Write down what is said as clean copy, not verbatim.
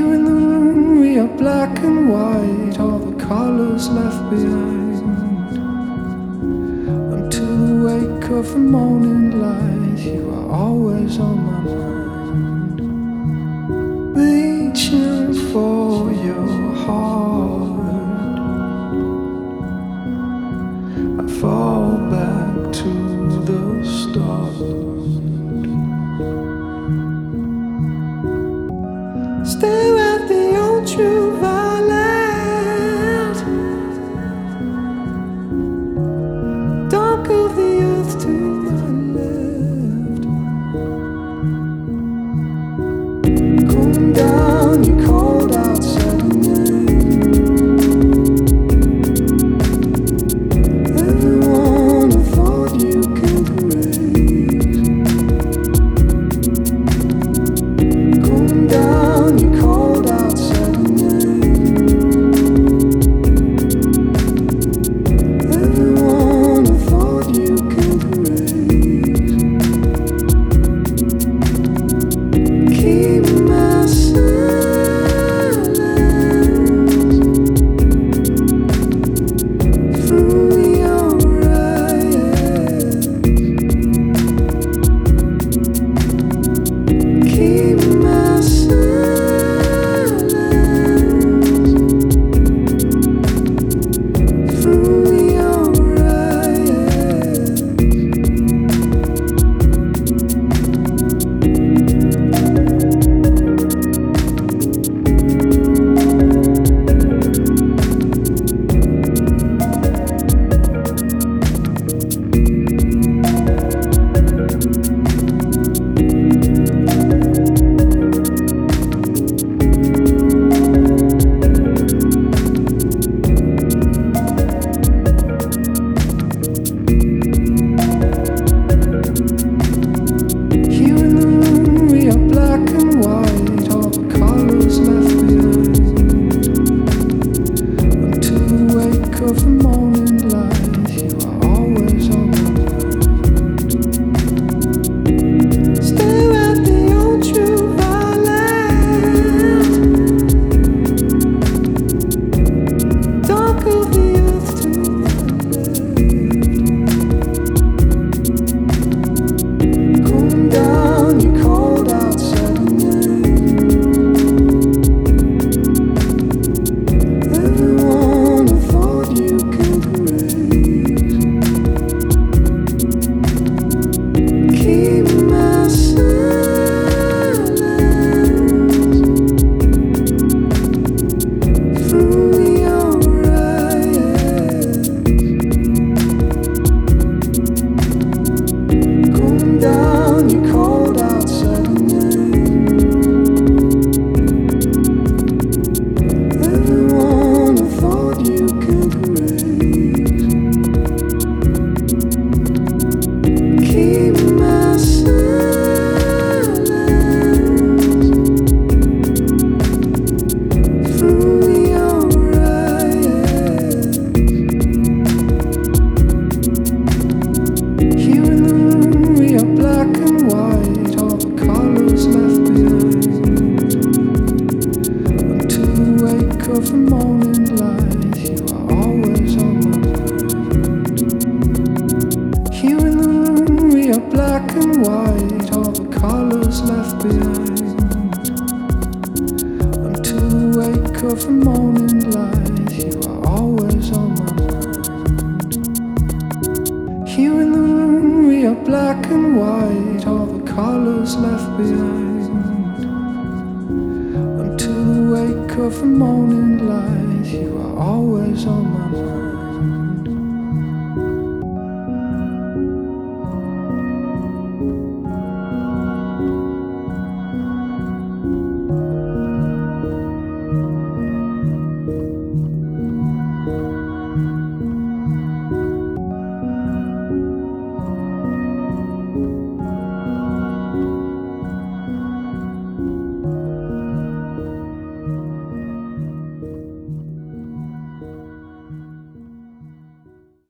Here in the room we are black and white, all the colors left behind, until the wake of the morning light. You are always on my mind, reaching for your heart. I fall back to the start. Stare at the ultraviolet, dark of the earth to my left. Cool down, you cold outside the night. Everyone I thought you could raise. Cool down, you cold outside the night. Everyone I thought you could raise. Keep my silence through your eyes. Keep my silence through your eyes. Here in the room we are black and white, all the colors left behind, until the wake of the morning light. You are always on my mind. Stare at the ultraviolet, dark of the earth to my left. Cool down, you cold outside the night. Everyone I thought you could raise. Keep my silence through your eyes. Cool down, you cold outside the night. Everyone I thought you could raise. Keep my silence through your eyes. Here in the room we are black and white, all the colors left behind, until the wake of the morning light. You are always on my mind. Here in the room we are black and white, all the colors left behind, until the wake of the morning light. You are always on my mind. Here in the room we are black and white, all the colors left behind, until the wake of the morning light. You are always on my mind.